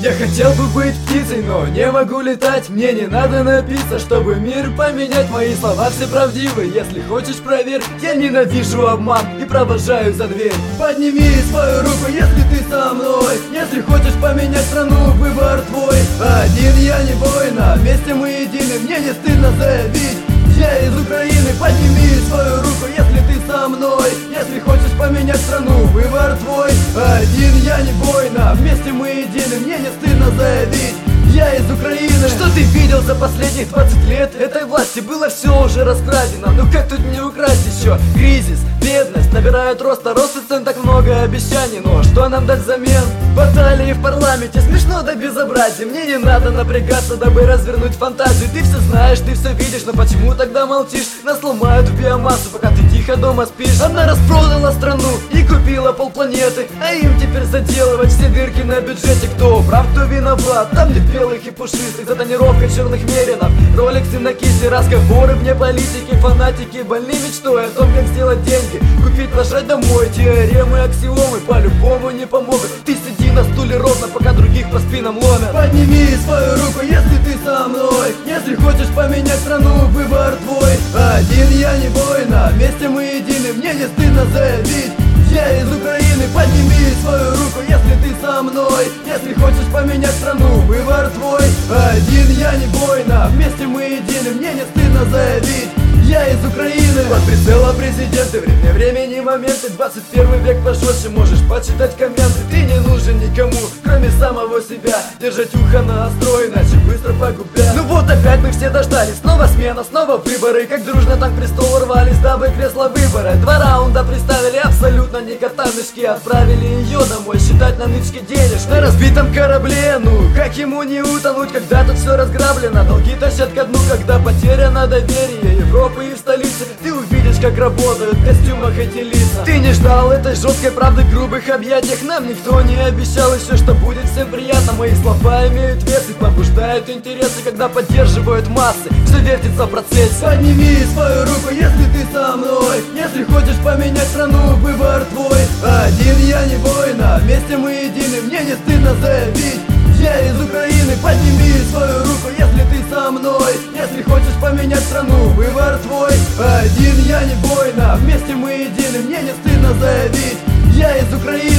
Я хотел бы быть птицей, но не могу летать. Мне не надо напиться, чтобы мир поменять. Мои слова все правдивы, если хочешь проверь. Я ненавижу обман и провожаю за дверь. Подними свою руку, если ты со мной. Если хочешь поменять страну, выбор твой. Один я не воина, вместе мы едины. Мне не стыдно заявить, я из Украины. Подними свою руку, если ты со мной. Если хочешь поменять страну, выбор твой. Один я не воина, вместе мы едины. Мне не стыдно заявить, я из Украины. Что ты видел за последних 20 лет этой власти? Было все уже раскрадено, ну как тут не украсть еще? Кризис, бедность, набирают роста, рост и цен, так много обещаний. Но что нам дать взамен? Баталии в парламенте, смешно до безобразия. Мне не надо напрягаться, дабы развернуть фантазию. Ты все знаешь, ты все видишь, но почему тогда молчишь? Нас ломают в биомассу, пока ты тихо дома спишь. Она распродала страну и купила полпланеты, а им теперь заделывать все дырки на бюджете. Кто прав, кто виноват? Там нет белых и пушистых, за тонировкой черных меринов, роликсы на кисти, разговоры вне политики. Фанатики больны мечтой о том, как сделать деньги, купить, нажать домой. Теоремы, аксиомы по-любому не помогут. Ты сиди на стуле ровно, пока других по спинам ломят. Подними свою руку, если ты со мной. Если хочешь поменять страну, выбор твой. Один я не воина, вместе мы едины. Мне не стыдно заявить, я из Украины. Подними свою руку, если ты со мной. Если хочешь поменять страну, выбор твой. Один я не воина, вместе мы едины. Мне не стыдно заявить, я из Украины. Под прицелом президенты, время времени моменты. 21 век пожестче, можешь почитать комменты. Ты не нужен никому, кроме самого себя. Держать ухо на острой, иначе быстро погубя. Ну вот опять мы все дождались, снова смена, снова выборы. Как дружно так престол рвались, дабы кресло выбора. 2 раунда представили, абсолютно не кота в мешке. Отправили ее домой, считать на нычке денежки. На разбитом корабле, ну как ему не утонуть, когда тут все разграблено. Долги тащат ко дну, когда потеряно доверие Европы и в столице. Ты увидишь, как работают в костюмах эти лица. Ты не ждал этой жесткой правды, грубых объятиях. Нам никто не обещал еще, что будет всем приятно. Мои слова имеют вес и побуждают интересы, когда поддерживают массы. Все вертится в процессе. Подними свою руку, если ты со мной. Если хочешь поменять страну, выбор твой. Один я не воина, вместе мы едины. Мне не стыдно заявить, я из Украины. Подними свою руку, если ты со мной. Если хочешь поменять страну, выбор твой. Один я не воина, вместе мы едины. Мне не стыдно заявить, я из Украины.